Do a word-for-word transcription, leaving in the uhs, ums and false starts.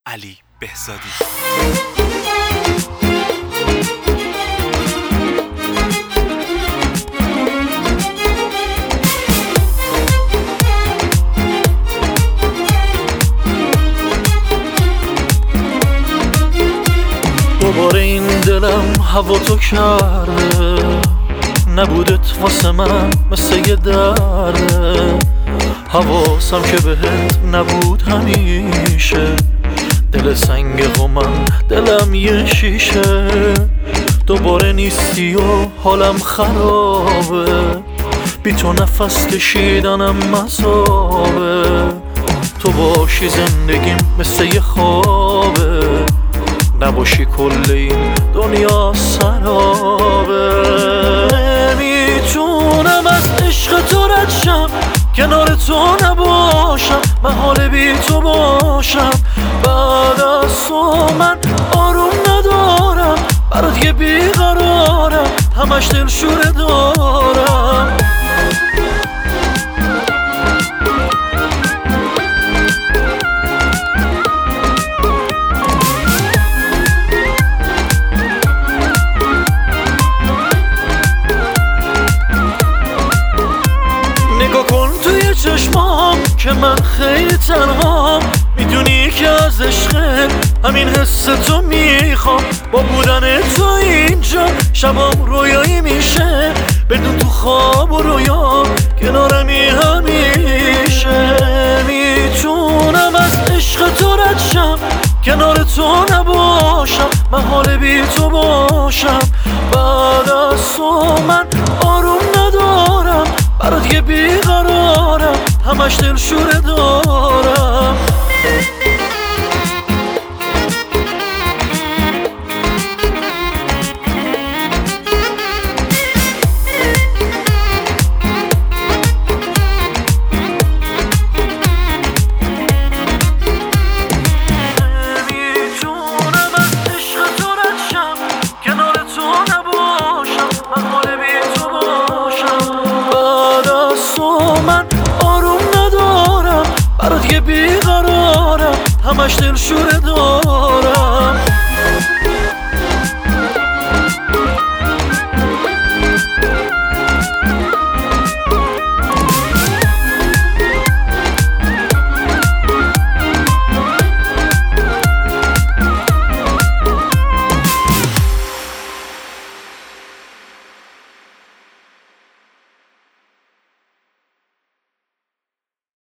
علی بهزادی. دوباره این دلم هوا تو کرده، نبودت واسه من مثل یه درده. حواسم که بهت نبود همیشه، دل سنگ و من دلم یه شیشه. دوباره نیستی و حالم خرابه، بی تو نفس کشیدنم مذابه. تو باشی زندگیم مثل یه خوابه، نباشی کل این دنیا سرابه. نمیتونم از عشق تو رد شم، کنار تو نباشم، محال بی تو باشم. بعد از تو من آروم ندارم، برات یه بیقرارم، همش دل شوره دارم. نگاه کن توی چشمام که من خیلی تنهام، میدونی که از عشق همین حس تو میخوام. با بودن تو اینجا شبام رویایی میشه، بدون تو خواب و رویا کنارمی همیشه. میتونم از عشق تو رد شم، کنار تو نباشم، محال بی تو باشم. بعد از تو من آروم ندارم، برات یه بیقرارم، همش دل شوره دارم. نمیتونم از عشق تو رد شم، کنار تو نباشم، محال بی تو باشم. بعد از تو من آروم ندارم، برات یه بیقرارم، همش دل شوره دارم.